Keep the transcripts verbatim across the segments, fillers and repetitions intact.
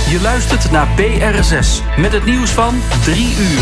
Je luistert naar B R S S met het nieuws van drie uur.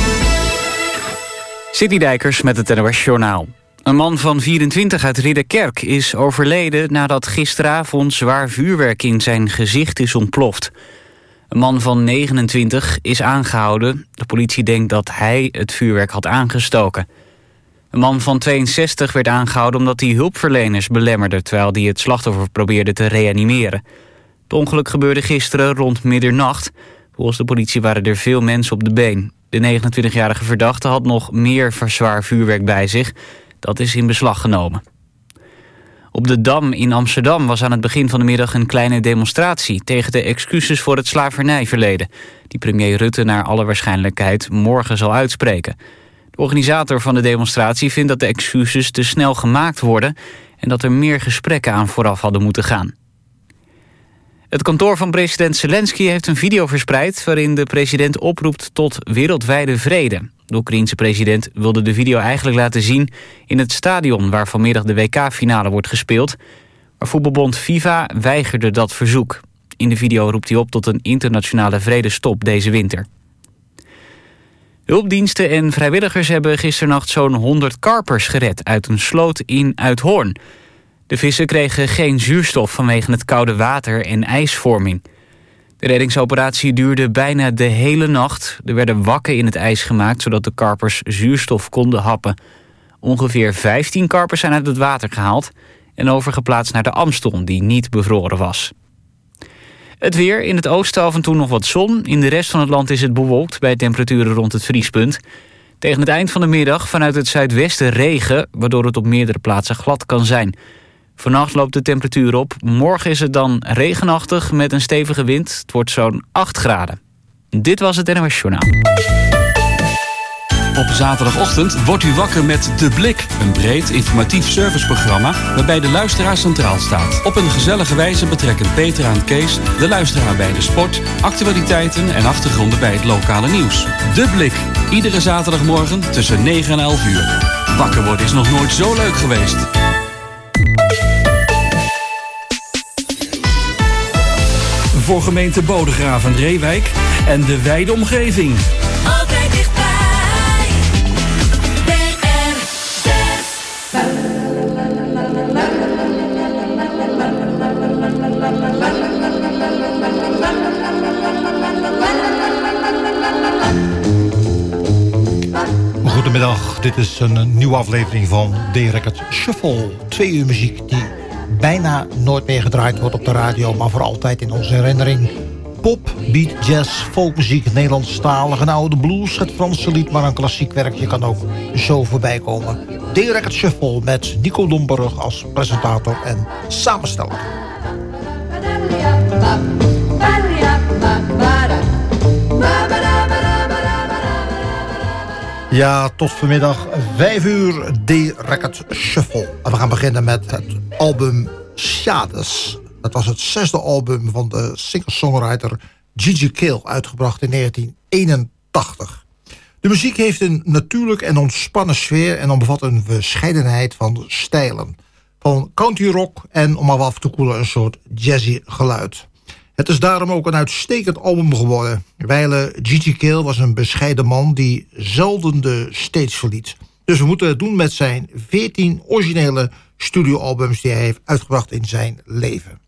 Citydijkers met het N O S Journaal. Een man van vierentwintig uit Ridderkerk is overleden nadat gisteravond zwaar vuurwerk in zijn gezicht is ontploft. Een man van negenentwintig is aangehouden. De politie denkt dat hij het vuurwerk had aangestoken. Een man van tweeënzestig werd aangehouden omdat hij hulpverleners belemmerde terwijl hij het slachtoffer probeerde te reanimeren. Het ongeluk gebeurde gisteren rond middernacht. Volgens de politie waren er veel mensen op de been. De negenentwintigjarige verdachte had nog meer zwaar vuurwerk bij zich. Dat is in beslag genomen. Op de Dam in Amsterdam was aan het begin van de middag een kleine demonstratie tegen de excuses voor het slavernijverleden, die premier Rutte naar alle waarschijnlijkheid morgen zal uitspreken. De organisator van de demonstratie vindt dat de excuses te snel gemaakt worden en dat er meer gesprekken aan vooraf hadden moeten gaan. Het kantoor van president Zelensky heeft een video verspreid waarin de president oproept tot wereldwijde vrede. De Oekraïense president wilde de video eigenlijk laten zien in het stadion waar vanmiddag de W K-finale wordt gespeeld. Maar voetbalbond FIFA weigerde dat verzoek. In de video roept hij op tot een internationale vredestop deze winter. Hulpdiensten en vrijwilligers hebben gisternacht zo'n honderd karpers gered uit een sloot in Uithoorn. De vissen kregen geen zuurstof vanwege het koude water en ijsvorming. De reddingsoperatie duurde bijna de hele nacht. Er werden wakken in het ijs gemaakt zodat de karpers zuurstof konden happen. Ongeveer vijftien karpers zijn uit het water gehaald en overgeplaatst naar de Amstel, die niet bevroren was. Het weer, in het oosten af en toe nog wat zon. In de rest van het land is het bewolkt bij temperaturen rond het vriespunt. Tegen het eind van de middag vanuit het zuidwesten regen, waardoor het op meerdere plaatsen glad kan zijn. Vannacht loopt de temperatuur op. Morgen is het dan regenachtig met een stevige wind. Het wordt zo'n acht graden. Dit was het N O S Journaal. Op zaterdagochtend wordt u wakker met De Blik. Een breed informatief serviceprogramma waarbij de luisteraar centraal staat. Op een gezellige wijze betrekken Petra en Kees de luisteraar bij de sport, actualiteiten en achtergronden bij het lokale nieuws. De Blik. Iedere zaterdagmorgen tussen negen en elf uur. Wakker worden is nog nooit zo leuk geweest. Voor gemeente Bodegraven en Reewijk en de wijde omgeving. Altijd dichtbij. B R zes. Goedemiddag, dit is een nieuwe aflevering van D-Record Shuffle. Twee uur muziek die bijna nooit meer gedraaid wordt op de radio, maar voor altijd in onze herinnering. Pop, beat, jazz, folkmuziek, Nederlandstalig, een oude blues, het Franse lied, maar een klassiek werkje kan ook zo voorbij komen. D-Record Shuffle met Nico Domburg als presentator en samensteller. Ja, tot vanmiddag vijf uur D-Record Shuffle. En we gaan beginnen met het album Shades. Dat was het zesde album van de singer-songwriter Gigi Kale, uitgebracht in negentien eenentachtig. De muziek heeft een natuurlijk en ontspannen sfeer en omvat een verscheidenheid van stijlen. Van country rock en, om maar af te koelen, een soort jazzy geluid. Het is daarom ook een uitstekend album geworden. Wijle Gigi Kale was een bescheiden man die zelden de stage verliet. Dus we moeten het doen met zijn veertien originele studioalbums die hij heeft uitgebracht in zijn leven.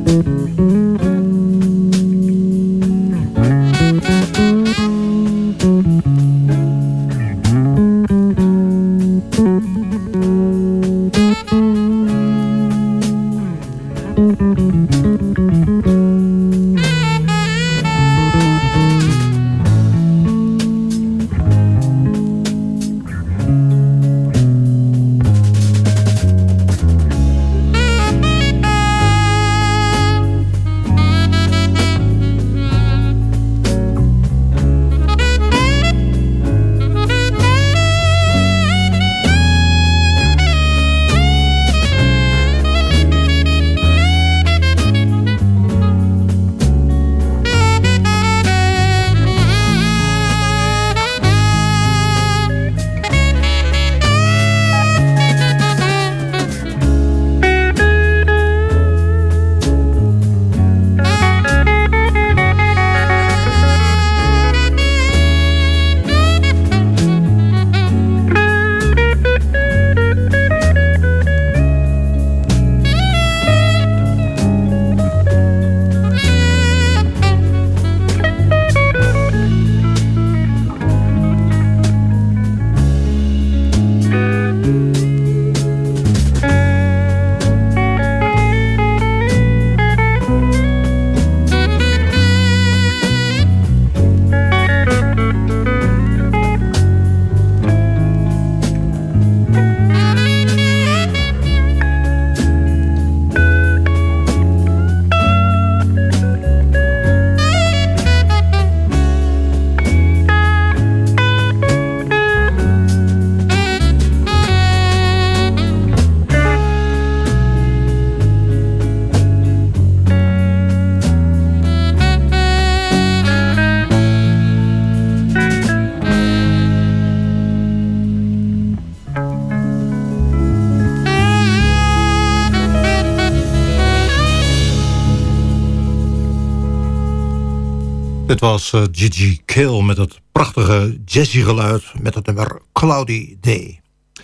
Dit was uh, Gigi Kale met het prachtige jazzy geluid met het nummer Cloudy Day.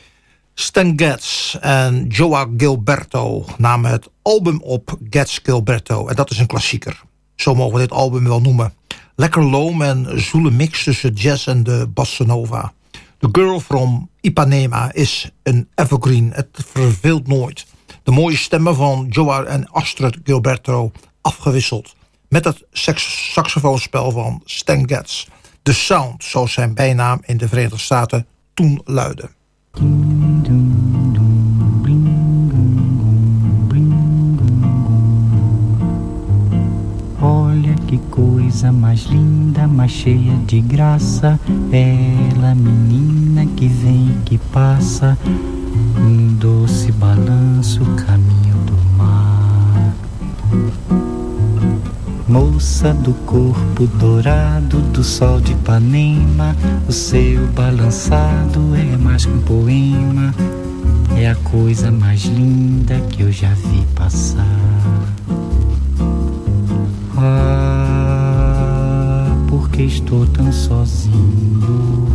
Stan Getz en Joao Gilberto namen het album op Getz Gilberto. En dat is een klassieker. Zo mogen we dit album wel noemen. Lekker loom en zoele mix tussen jazz en de bossa nova. The Girl from Ipanema is een evergreen. Het verveelt nooit. De mooie stemmen van Joao en Astrid Gilberto afgewisseld met het saxofoonspel van Stan Getz. The Sound, zoals zijn bijnaam in de Verenigde Staten toen luidde. Olha que coisa mais linda, mais cheia de graça. Ela, menina que vem e que passa, um doce balanço, caminho do mar. Moça do corpo dourado do sol de Ipanema, o seu balançado é mais que um poema, é a coisa mais linda que eu já vi passar. Ah, porque estou tão sozinho.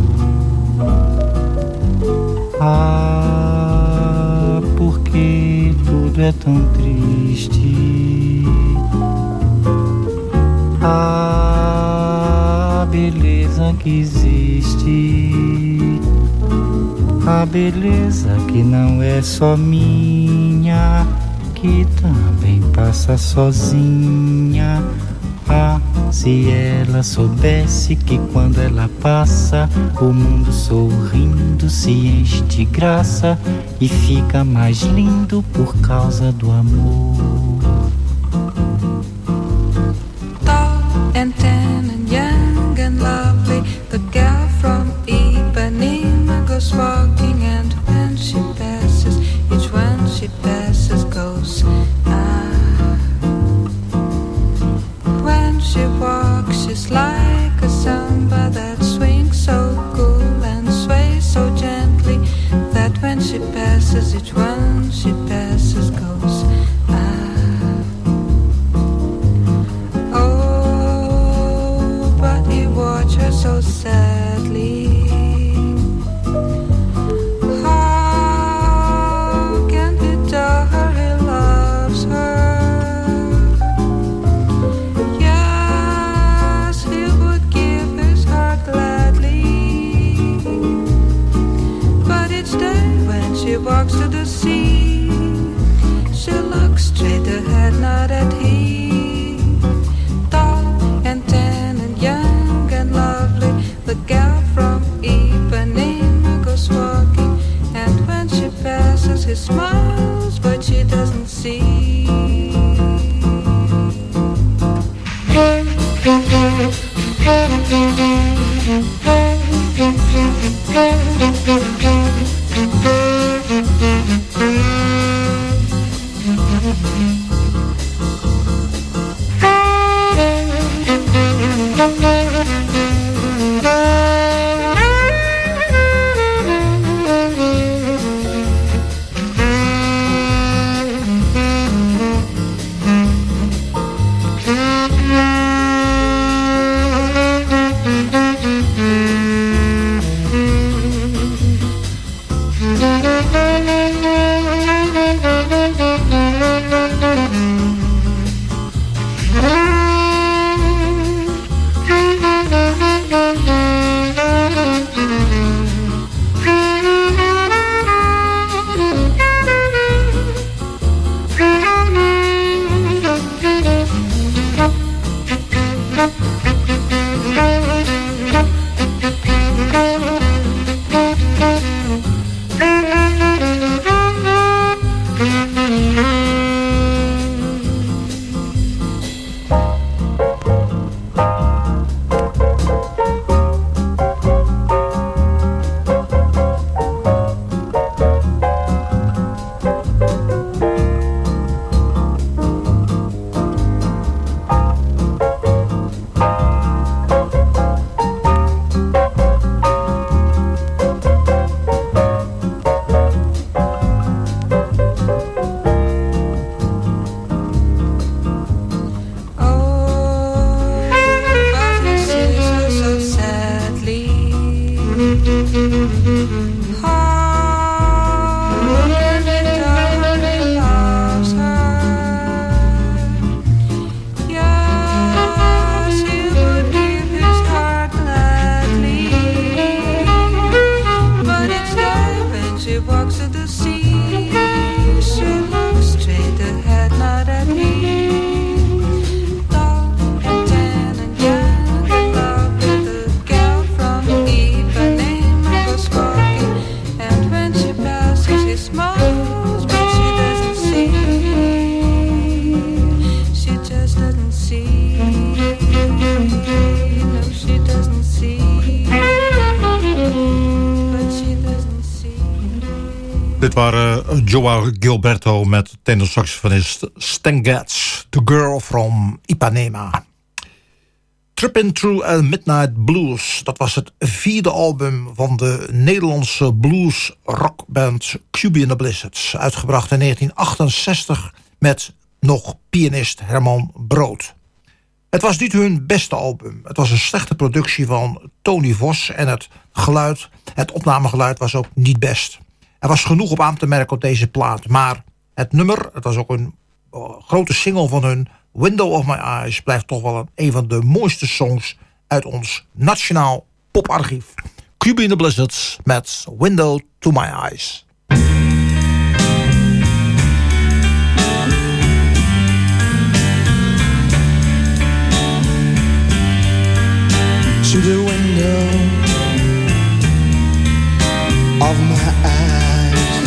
Ah, porque tudo é tão triste. A beleza que existe, a beleza que não é só minha, que também passa sozinha. Ah, se ela soubesse que quando ela passa, o mundo sorrindo se enche de graça e fica mais lindo por causa do amor. And tan and young and lovely, the girl from Ipanema goes walking, and when she passes, each one she passes goes ah. When she walks, she's like a samba that swings so cool and sways so gently, that when she passes, each one she passes goes ah. waren Joao Gilberto met tenorsaxofonist Stan Getz, The Girl from Ipanema. Trippin' Through a Midnight Blues, dat was het vierde album van de Nederlandse blues rockband Q B and the Blizzards, uitgebracht in negentien achtenzestig met nog pianist Herman Brood. Het was niet hun beste album. Het was een slechte productie van Tony Vos en het geluid, het opnamegeluid was ook niet best. Er was genoeg op aan te merken op deze plaat, maar het nummer, het was ook een uh, grote single van hun, Window of My Eyes, blijft toch wel een, een van de mooiste songs uit ons nationaal poparchief. Q B and the Blizzards met Window to My Eyes. To the window of my eyes,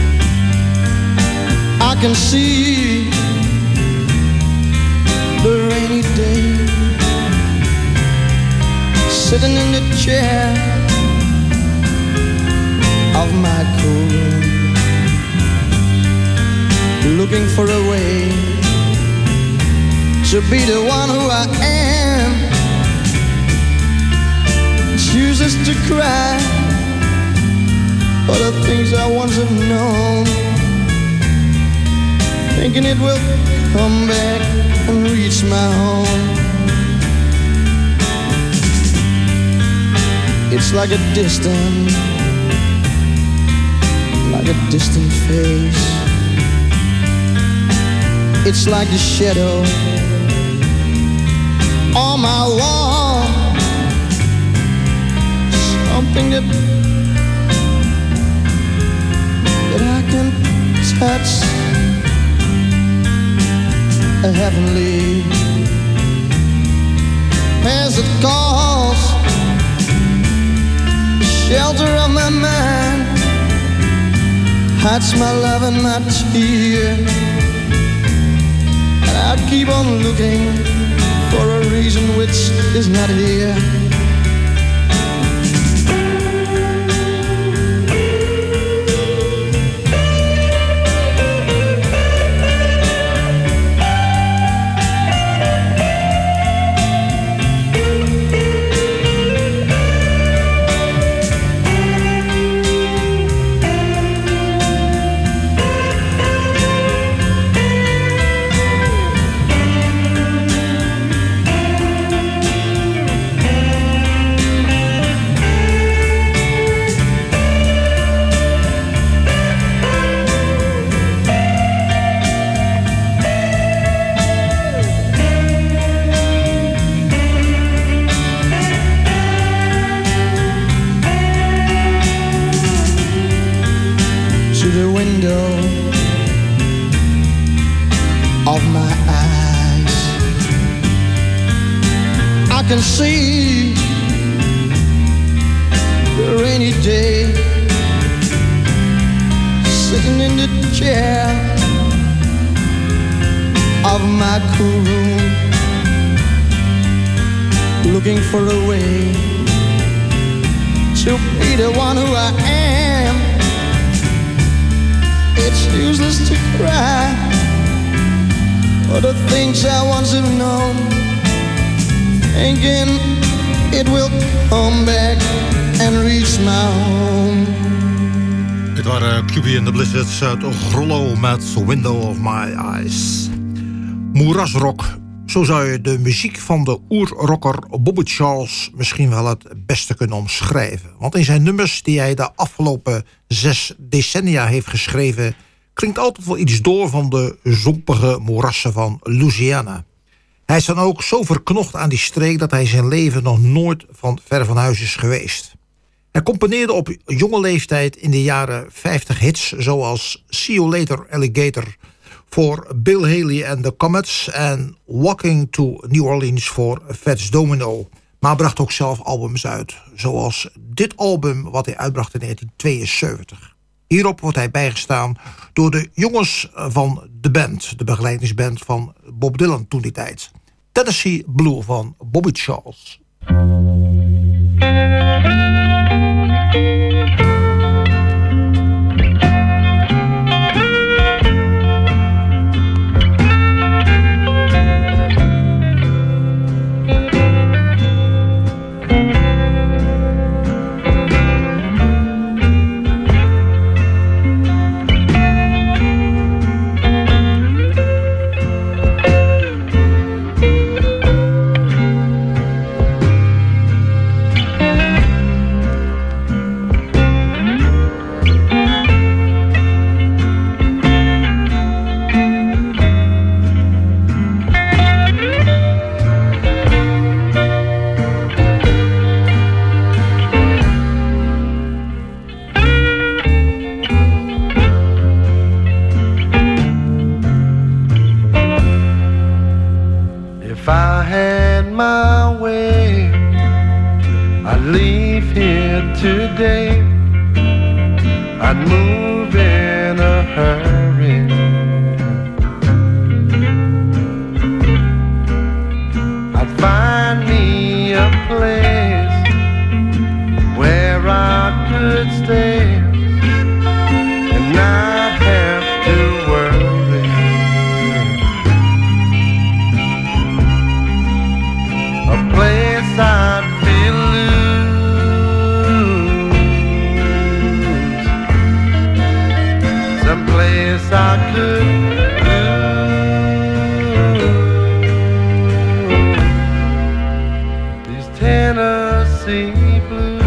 I can see the rainy day, sitting in the chair of my cool room, looking for a way to be the one who I am. Chooses to cry for the things I once have known, thinking it will come back and reach my home. It's like a distant, like a distant face. It's like the shadow on my wall. Something that, that I can touch, a heavenly, as it calls, the shelter of my mind, hides my love and my tear, and I keep on looking for a reason which is not here. Can see the rainy day, sitting in the chair of my cool room, looking for a way to be the one who I am. It's useless to cry for the things I once have known, thinking it will come back and reach my home. Het waren Q B and the Blizzards uit Grollo met Window of My Eyes. Moerasrock, zo zou je de muziek van de oerrocker Bobby Charles misschien wel het beste kunnen omschrijven. Want in zijn nummers die hij de afgelopen zes decennia heeft geschreven, klinkt altijd wel iets door van de zompige moerassen van Louisiana. Hij is dan ook zo verknocht aan die streek dat hij zijn leven nog nooit van ver van huis is geweest. Hij componeerde op jonge leeftijd in de jaren vijftig hits zoals See You Later Alligator voor Bill Haley and the Comets en Walking to New Orleans voor Fats Domino. Maar bracht ook zelf albums uit, zoals dit album wat hij uitbracht in negentien tweeënzeventig. Hierop wordt hij bijgestaan door de jongens van de band, de begeleidingsband van Bob Dylan toen die tijd. Tennessee Blue van Bobby Charles. If I had my way, I'd leave here today. I'd move in a hurry. I'd find me a place where I could stay and not have to worry. A place I'd feel loose, some place I could lose. These Tennessee blues.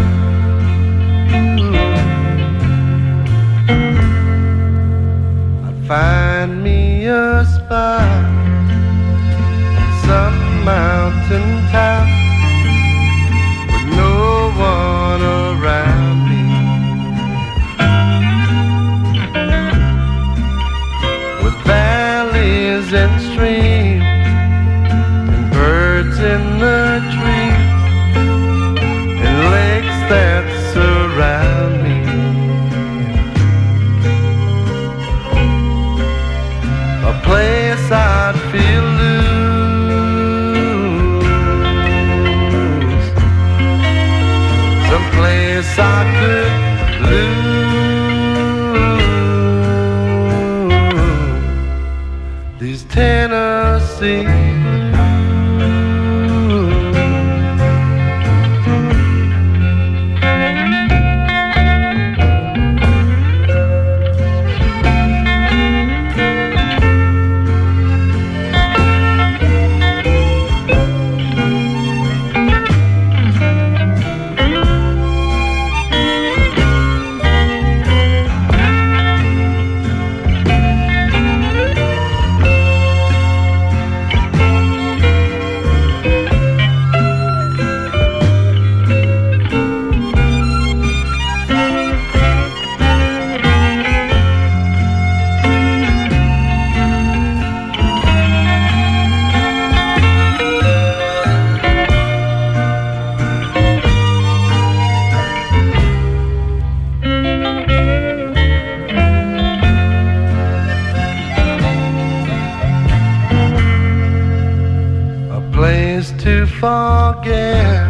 I'd find me a spot on some mountain top with no one around me, with valleys and streams and birds in the trees and lakes that surround me. A place I'd feel loose, some place I could lose. These Tennessee to forget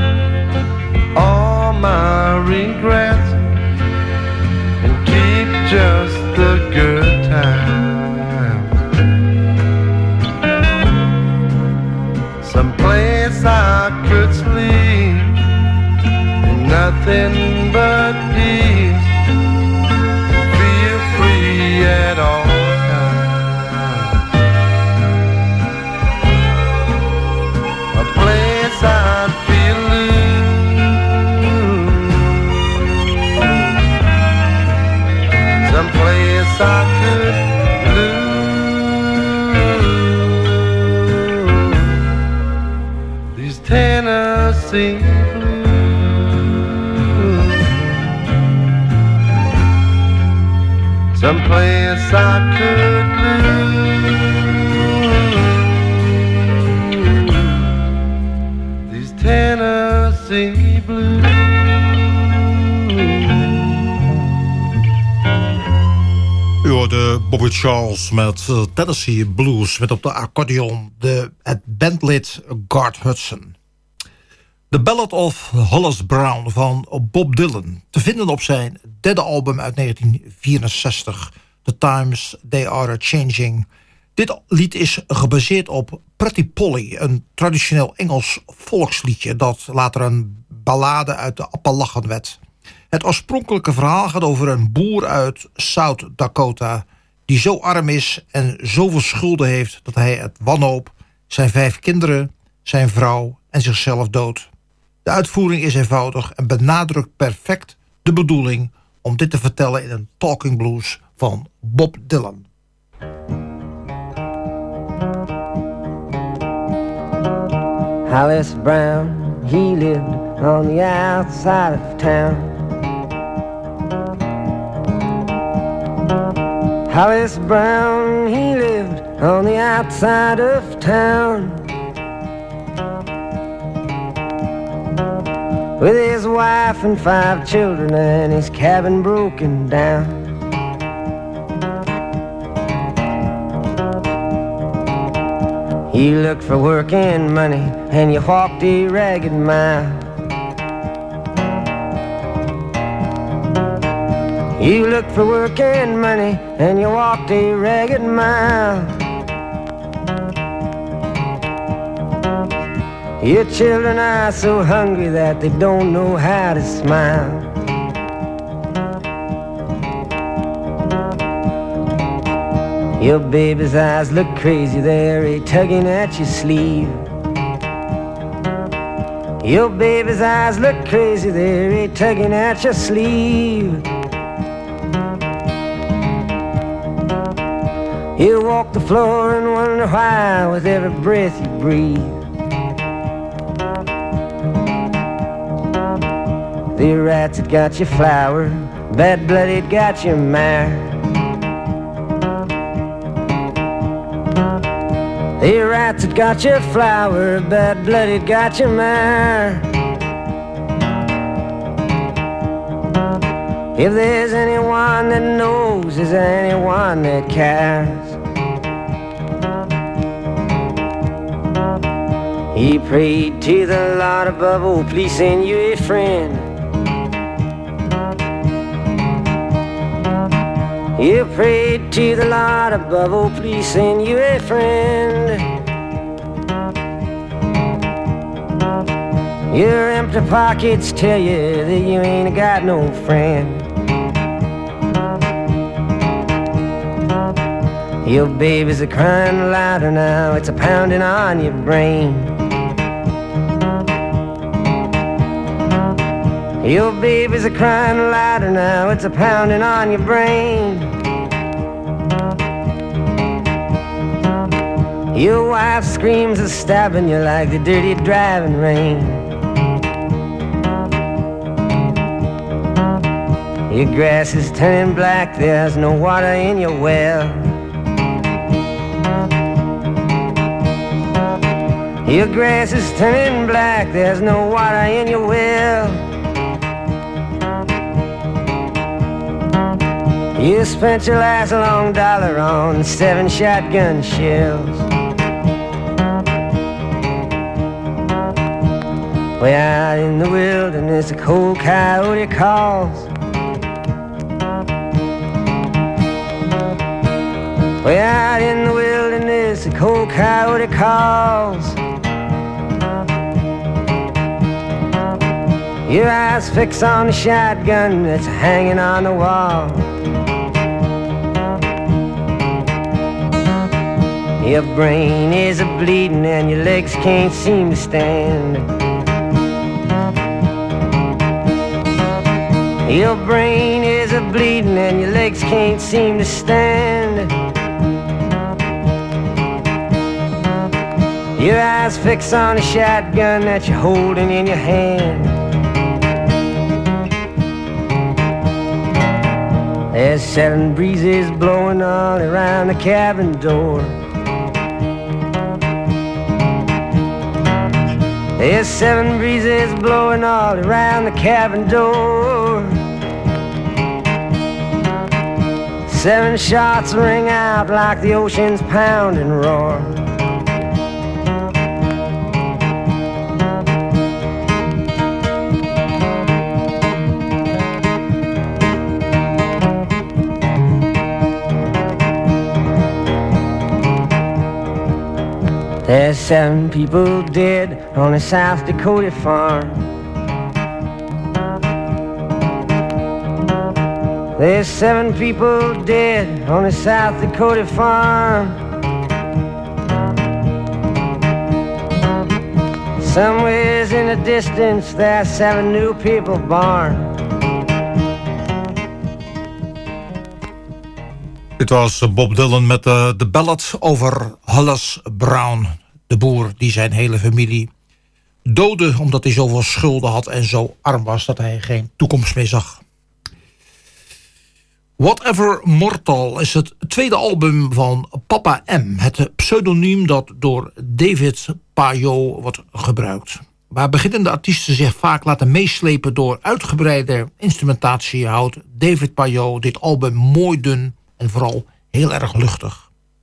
all my regrets and keep just the good times. Some place I could sleep and nothing but peace, feel free at all. I'd feel loose, some place I could lose. These Tennessee blues, some place I could lose. Tennessee blues. U hoorde Bobby Charles met uh, Tennessee Blues met op de accordeon de, het bandlid Gart Hudson. The Ballad of Hollis Brown van Bob Dylan, te vinden op zijn derde album uit negentien vierenzestig, The Times They Are A-Changing. Dit lied is gebaseerd op Pretty Polly, een traditioneel Engels volksliedje dat later een ballade uit de Appalachen werd. Het oorspronkelijke verhaal gaat over een boer uit South Dakota die zo arm is en zoveel schulden heeft dat hij het wanhoop, zijn vijf kinderen, zijn vrouw en zichzelf doodt. De uitvoering is eenvoudig en benadrukt perfect de bedoeling om dit te vertellen in een talking blues van Bob Dylan. Hollis Brown, he lived on the outside of town. Hollis Brown, he lived on the outside of town. with his wife and five children and his cabin broken down. You looked for work and money and you walked a ragged mile. You looked for work and money and you walked a ragged mile. Your children are so hungry that they don't know how to smile. Your baby's eyes look crazy, they're tugging at your sleeve. Your baby's eyes look crazy, they're tugging at your sleeve. You walk the floor and wonder why with every breath you breathe. The rats had got your flour, bad blood had got your mare. The rats had got your flour, bad blood had got your mare. If there's anyone that knows, is there anyone that cares? He prayed to the Lord above, oh please send you a friend. You prayed to the Lord above, oh please send you a friend. Your empty pockets tell you that you ain't got no friend. Your babies are crying louder now, it's a pounding on your brain. Your babies are crying louder now, it's a pounding on your brain. Your wife screams and stabbing you like the dirty driving rain. Your grass is turning black, there's no water in your well. Your grass is turning black, there's no water in your well. You spent your last long dollar on seven shotgun shells. Way out in the wilderness, a cold coyote calls. Way out in the wilderness, a cold coyote calls. Your eyes fix on the shotgun that's hanging on the wall. Your brain is a-bleeding and your legs can't seem to stand. Your brain is a-bleeding and your legs can't seem to stand. Your eyes fix on a shotgun that you're holding in your hand. There's seven breezes blowing all around the cabin door. There's seven breezes blowing all around the cabin door. Seven shots ring out like the ocean's pounding roar. There's seven people dead on a South Dakota farm. There's seven people dead on a South Dakota farm. Somewheres in the distance there's seven new people born. Dit was Bob Dylan met de, de ballad over Hollis Brown. De boer die zijn hele familie doodde omdat hij zoveel schulden had en zo arm was dat hij geen toekomst meer zag. Whatever Mortal is het tweede album van Papa M. Het pseudoniem dat door David Pajot wordt gebruikt. waar beginnende artiesten zich vaak laten meeslepen door uitgebreide instrumentatie, houdt David Payot dit album mooi dun en vooral heel erg luchtig.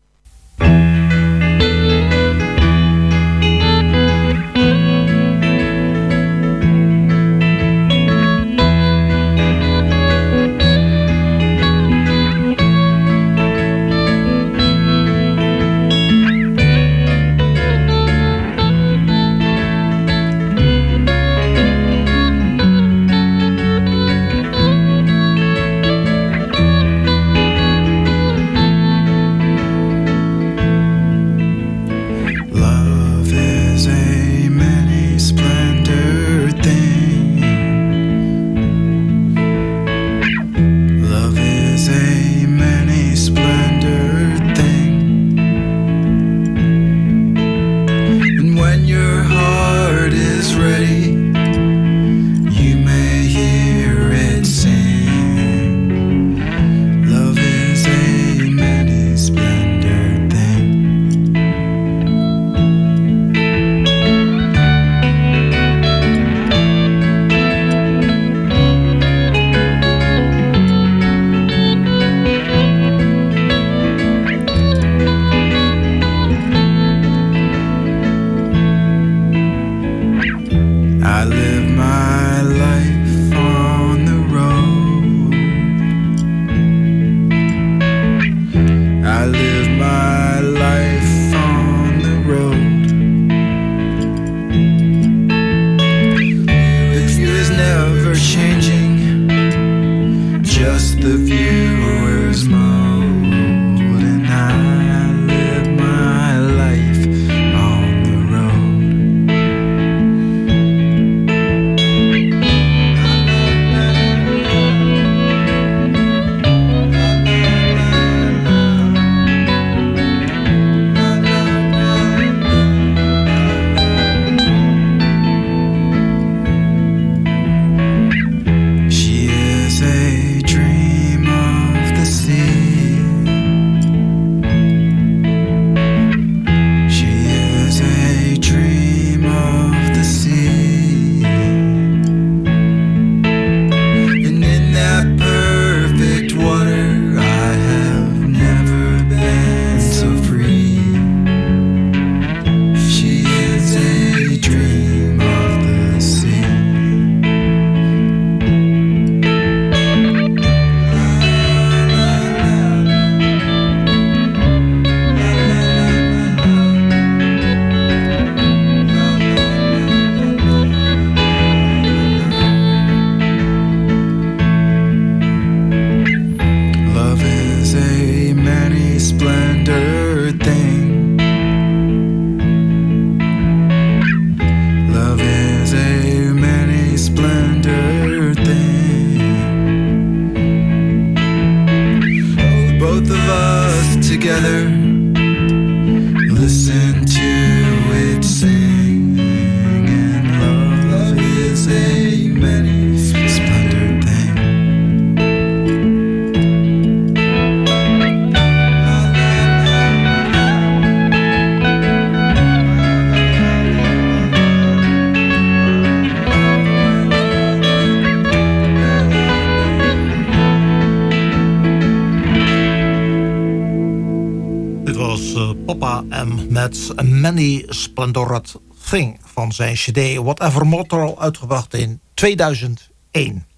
Met Many Splendorous Thing van zijn cd Whatever Mortal, uitgebracht in tweeduizend één.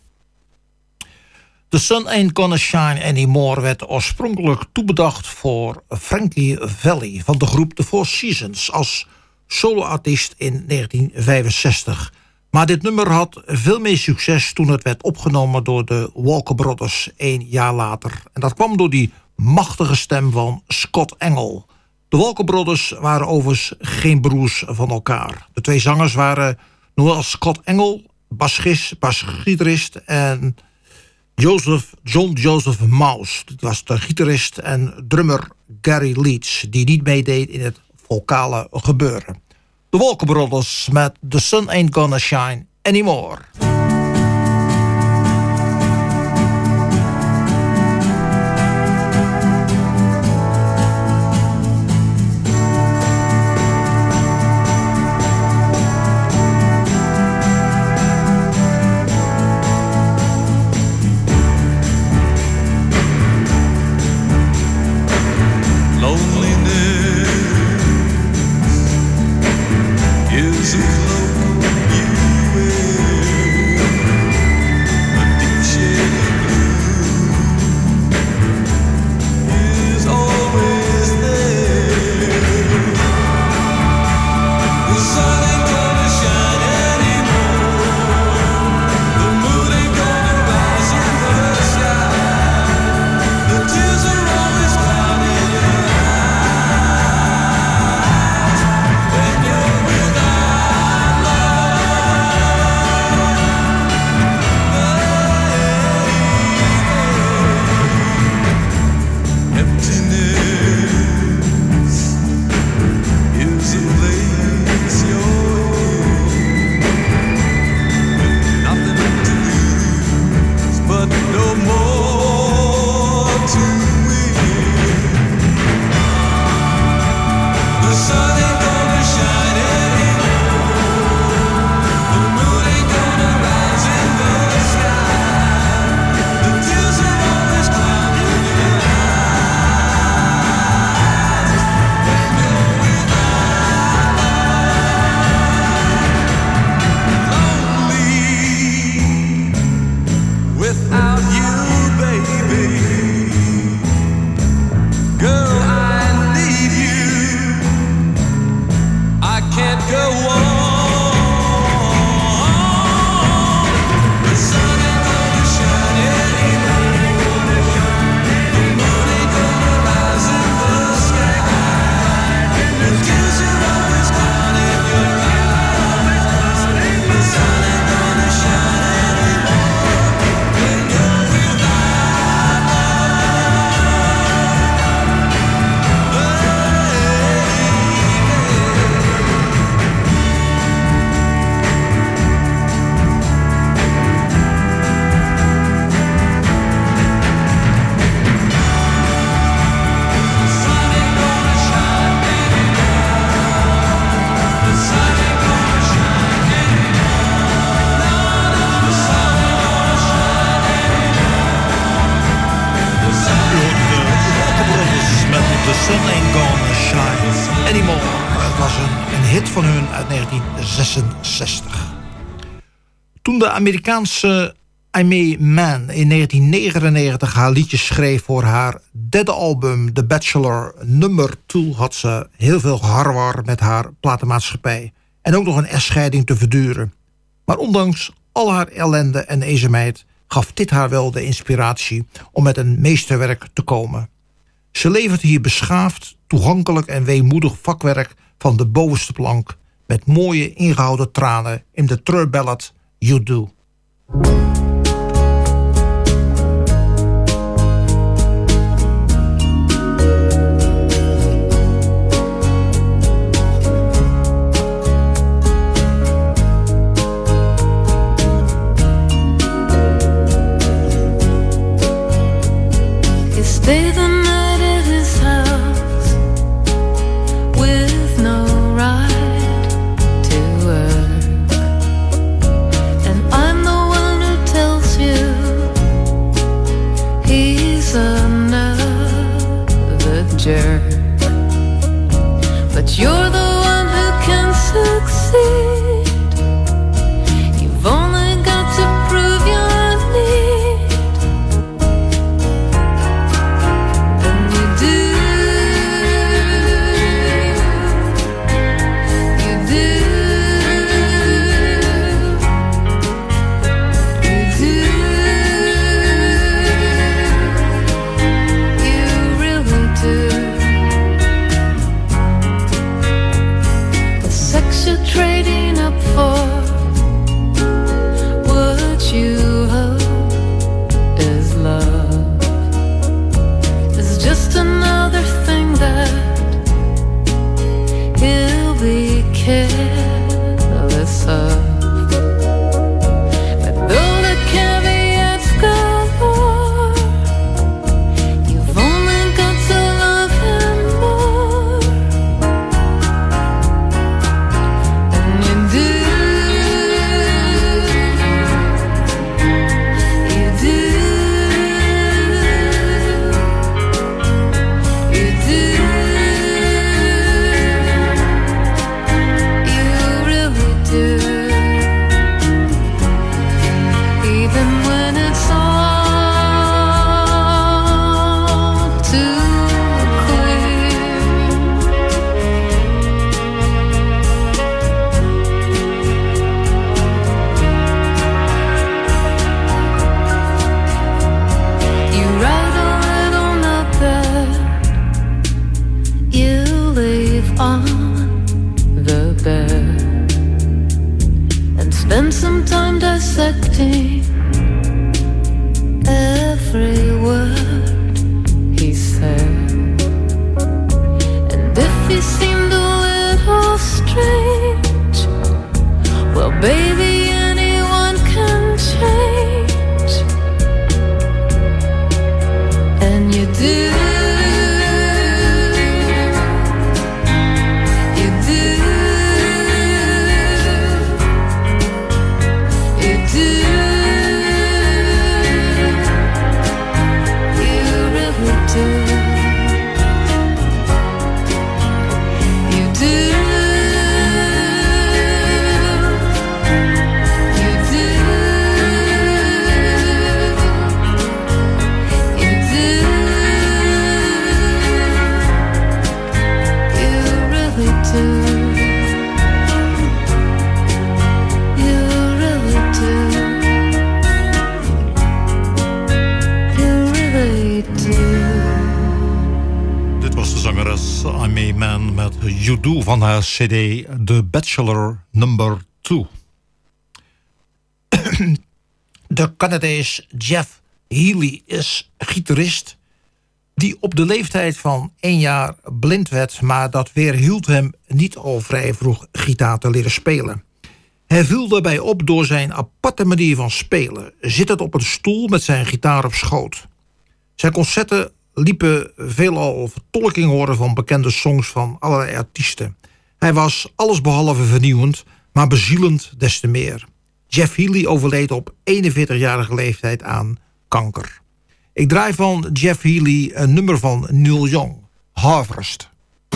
The Sun Ain't Gonna Shine Anymore werd oorspronkelijk toebedacht voor Frankie Valli van de groep The Four Seasons als soloartiest in negentien vijfenzestig. Maar dit nummer had veel meer succes toen het werd opgenomen door de Walker Brothers één jaar later. En dat kwam door die machtige stem van Scott Engel. De Walker Brothers waren overigens geen broers van elkaar. De twee zangers waren Noel Scott Engel, basgist, basgitarist, en Joseph, John Joseph Mouse. Dat was de gitarist en drummer Gary Leach, die niet meedeed in het vocale gebeuren. De Walker Brothers met The Sun Ain't Gonna Shine Anymore. zesenzestig. Toen de Amerikaanse Aimee Mann in negentien negenennegentig haar liedjes schreef voor haar derde album The Bachelor nummer twee, had ze heel veel harwar met haar platenmaatschappij en ook nog een echtscheiding te verduren. Maar ondanks al haar ellende en eenzaamheid gaf dit haar wel de inspiratie om met een meesterwerk te komen. Ze levert hier beschaafd, toegankelijk en weemoedig vakwerk van de bovenste plank met mooie ingehouden tranen in de treurballad You Do. Stay the night at his house with no ride to work, and I'm the one who tells you he's another jerk, but you're the one who can succeed. You've only got to prove your trading up for what you hope is love is just another thing that he'll be careless of. But though the caveats galore, you've only got to love him more. You spend some time dissecting every word he said. And if he seemed a little strange, well, baby, anyone can change. And you do. Man met You Do van haar cd The Bachelor number two. De Canadees Jeff Healey is gitarist die op de leeftijd van één jaar blind werd, maar dat weerhield hem niet al vrij vroeg gitaar te leren spelen. Hij viel daarbij op door zijn aparte manier van spelen, zittend op een stoel met zijn gitaar op schoot. Zijn concerten liepen veelal vertolkingen horen van bekende songs van allerlei artiesten. Hij was allesbehalve vernieuwend, maar bezielend des te meer. Jeff Healey overleed op eenenveertigjarige leeftijd aan kanker. Ik draai van Jeff Healey een nummer van Neil Young, Harvest.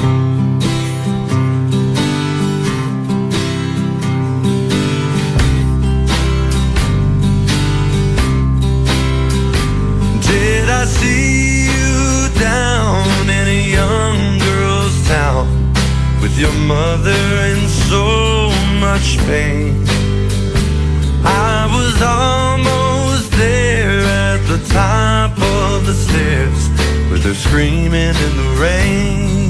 Did I see you down in a young girl's town with your mother in so much pain? I was almost there at the top of the stairs with her screaming in the rain.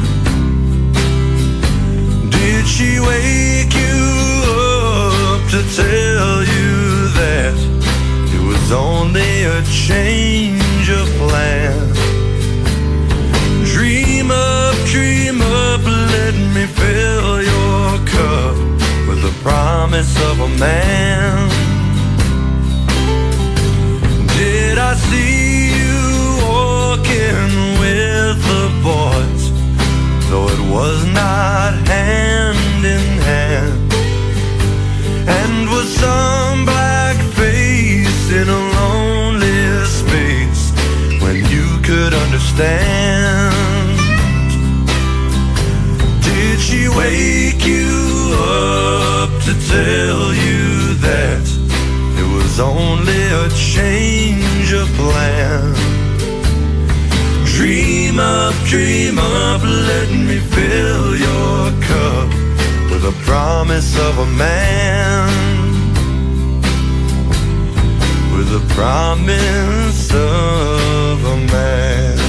Did she wake you up to tell you that it was only a change of plan? Dream up, dream up, let me fill your cup with the promise of a man. Did I see you walking with the boys, though it was not hand in hand? And was some black face in a lonely space when you could understand? Did she wake you up to tell you that it was only a change of plan? Dream up, dream up, let me fill your cup with the promise of a man, with the promise of a man.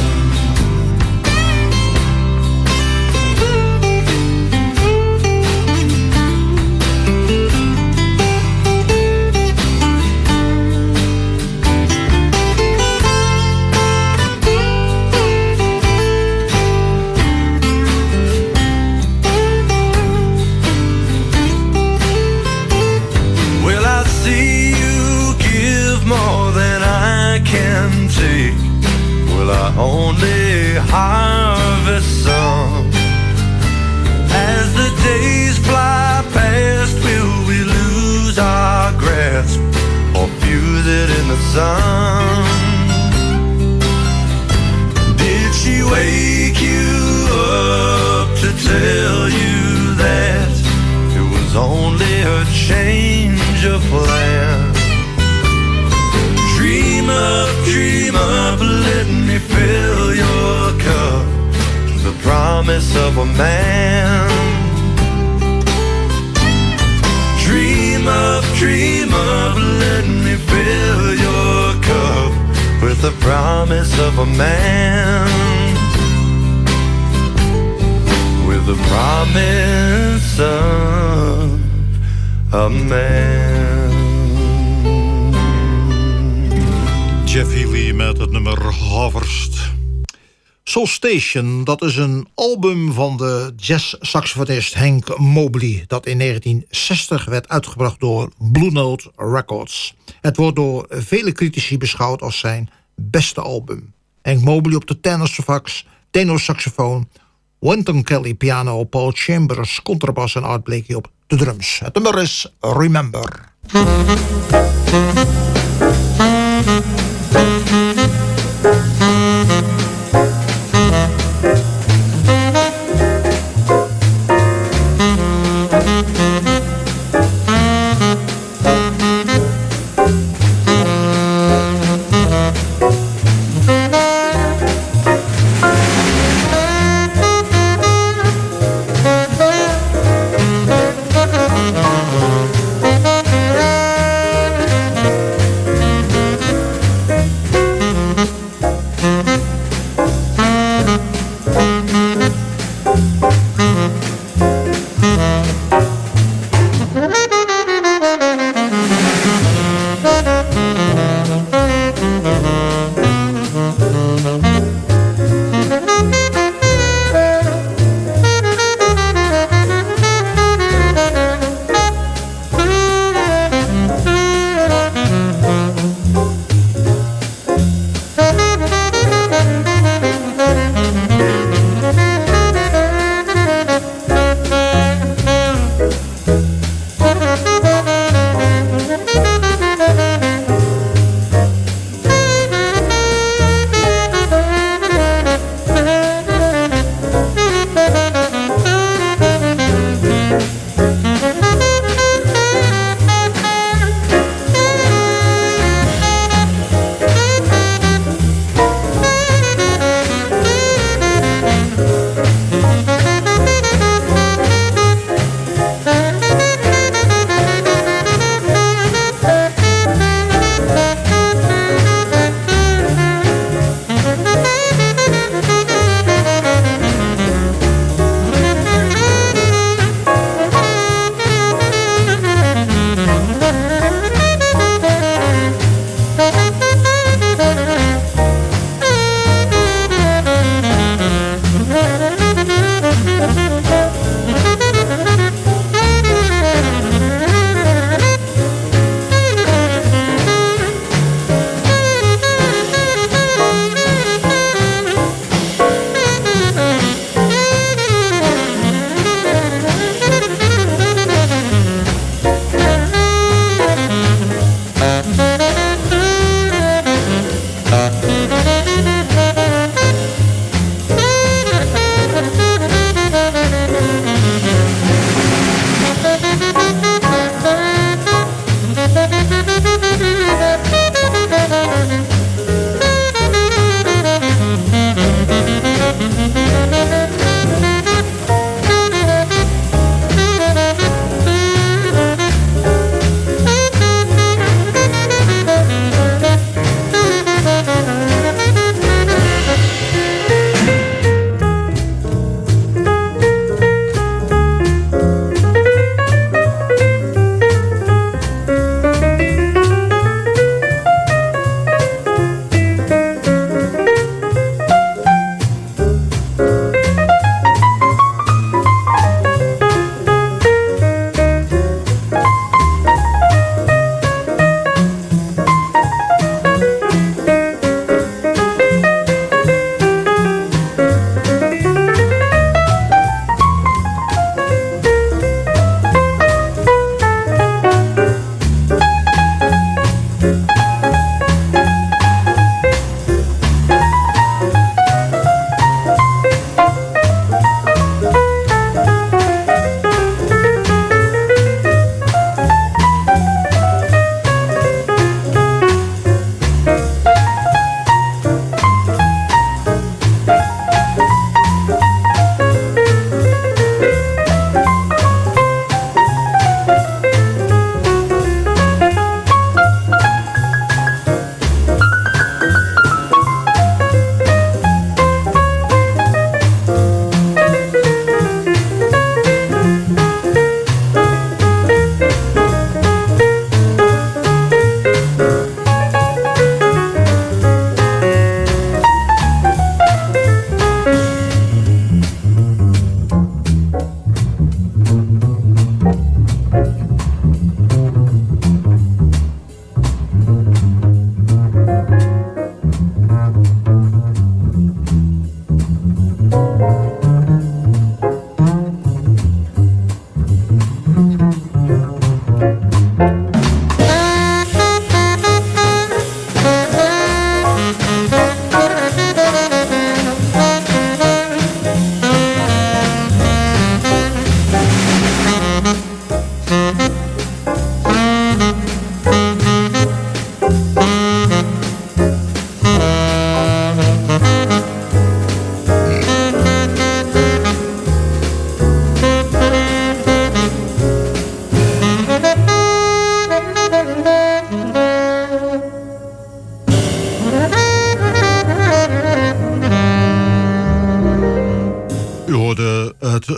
Will I only harvest some? As the days fly past, will we lose our grasp or fuse it in the sun? Did she wake you up to tell you that it was only a change of plan? Dream up, dream up, let me fill your cup, the promise of a man. Dream up, dream up, let me fill your cup with the promise of a man, with the promise of a a man. Jeff Healey met het nummer Harvest. Soul Station, dat is een album van de jazz-saxofonist Hank Mobley, dat in negentien zestig werd uitgebracht door Blue Note Records. Het wordt door vele critici beschouwd als zijn beste album. Hank Mobley op de tenorsax, tenorsaxofoon, Wynton Kelly piano, Paul Chambers contrabas en Art Blakey op de drums. Het nummer is Remember.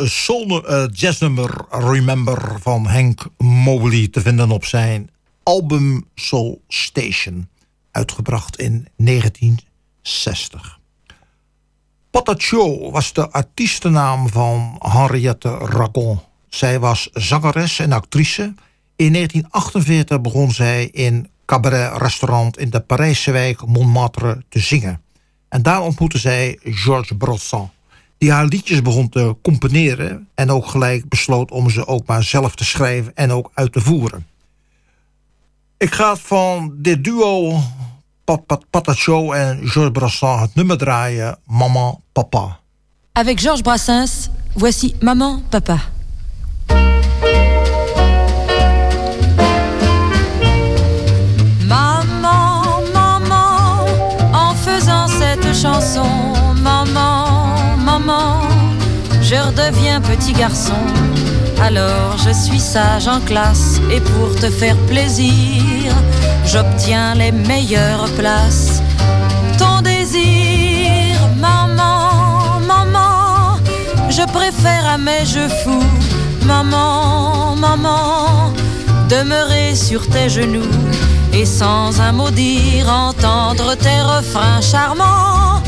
soul uh, jazznummer Remember van Hank Mobley te vinden op zijn album Soul Station, uitgebracht in negentien zestig. Patachou was de artiestennaam van Henriette Ragon. Zij was zangeres en actrice. In negentien achtenveertig begon zij in cabaret-restaurant in de Parijse wijk Montmartre te zingen. En daar ontmoette zij Georges Brassens, die haar liedjes begon te componeren en ook gelijk besloot om ze ook maar zelf te schrijven en ook uit te voeren. Ik ga van dit duo Pat, Pat, Patachou en Georges Brassens het nummer draaien, Maman, Papa. Avec Georges Brassens, voici Maman, Papa. Maman, maman, en faisant cette chanson, maman, maman, je redeviens petit garçon. Alors je suis sage en classe et pour te faire plaisir, j'obtiens les meilleures places. Ton désir, maman, maman, je préfère à mes jeux fous, maman, maman, demeurer sur tes genoux et sans un mot dire entendre tes refrains charmants.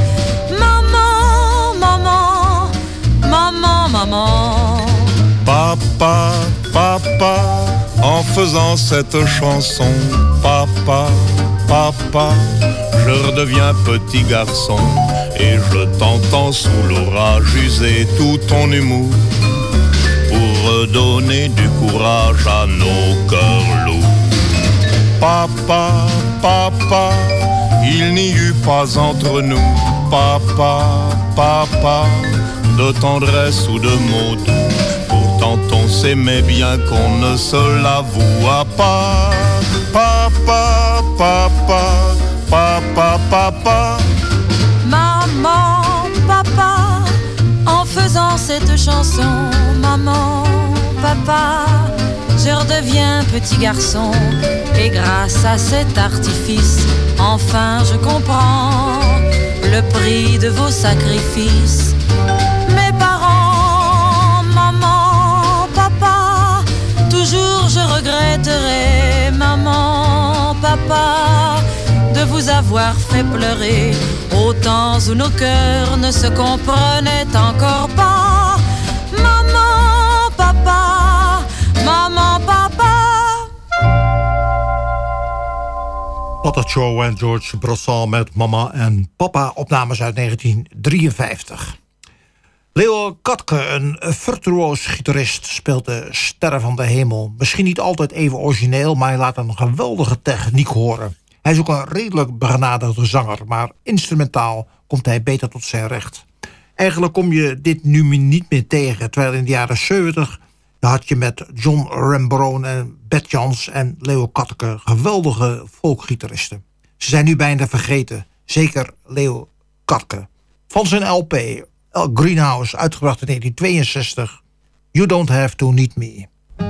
Maman, maman, maman, maman. Papa, papa, en faisant cette chanson, papa, papa, je redeviens petit garçon et je t'entends sous l'orage user tout ton humour pour redonner du courage à nos cœurs lourds. Papa, papa, il n'y eut pas entre nous, papa, papa, de tendresse ou de mots doux. Pourtant on s'aimait bien qu'on ne se l'avoua pas. Papa, papa, papa, papa. Maman, papa, en faisant cette chanson, maman, papa, je redeviens petit garçon. Et grâce à cet artifice, enfin je comprends le prix de vos sacrifices. Mes parents, maman, papa, toujours je regretterai, maman, papa, de vous avoir fait pleurer aux temps où nos cœurs ne se comprenaient encore pas. Maman, papa, maman, papa. Patachou en Georges Brassens met Mama en Papa, opnames uit negentien drieënvijftig. Leo Katke, een virtuoos gitarist, speelt de Sterren van de Hemel. Misschien niet altijd even origineel, maar hij laat een geweldige techniek horen. Hij is ook een redelijk begenadigde zanger, maar instrumentaal komt hij beter tot zijn recht. Eigenlijk kom je dit nu niet meer tegen, terwijl in de jaren zeventig had je met John Rambrone en Bert Jans en Leo Katke geweldige folkgitaristen. Ze zijn nu bijna vergeten, zeker Leo Katke. Van zijn L P Greenhouse, uitgebracht in negentien tweeënzestig, You Don't Have To Need Me.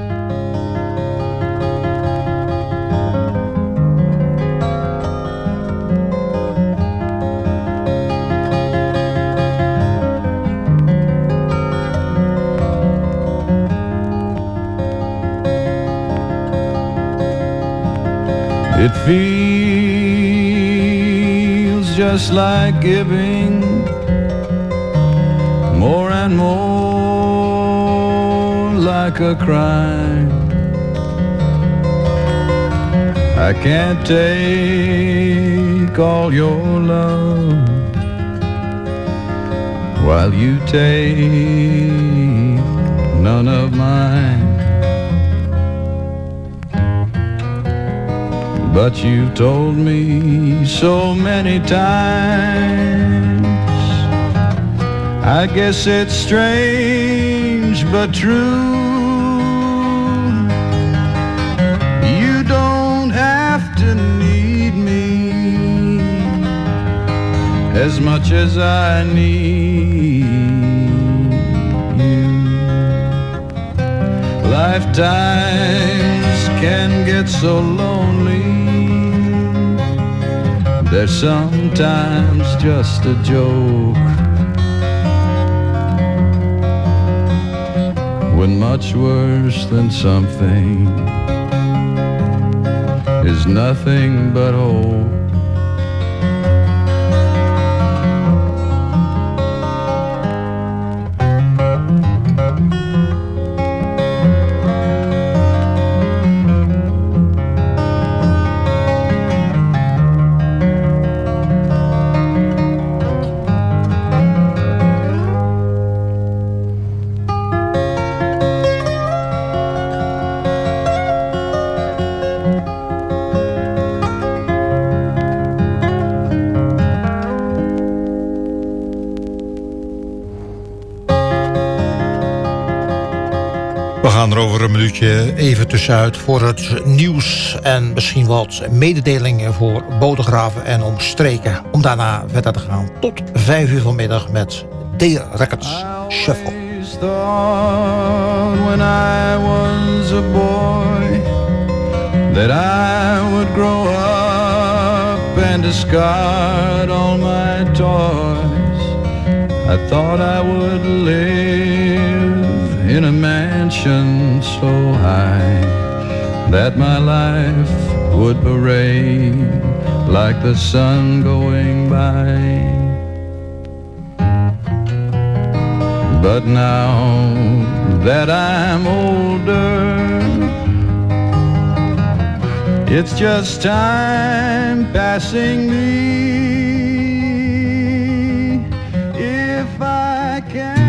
It feels just like giving more and more like a crime. I can't take all your love while you take none of mine. But you told me so many times, I guess it's strange but true, you don't have to need me as much as I need you. Lifetimes can get so lonely, they're sometimes just a joke. when much worse than something is nothing but hope. We gaan er over een minuutje even tussenuit voor het nieuws en misschien wat mededelingen voor bodegraven en omstreken. Om daarna verder te gaan tot vijf uur vanmiddag met D-Records Shuffle. When I was a boy that I would grow up and discard all my toys. I thought I would live in a mansion so high that my life would parade like the sun going by. But now that I'm older, it's just time passing me. If I can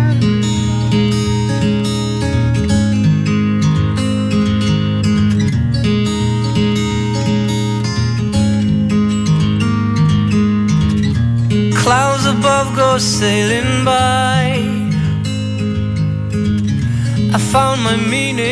clouds above go sailing by, I found my meaning.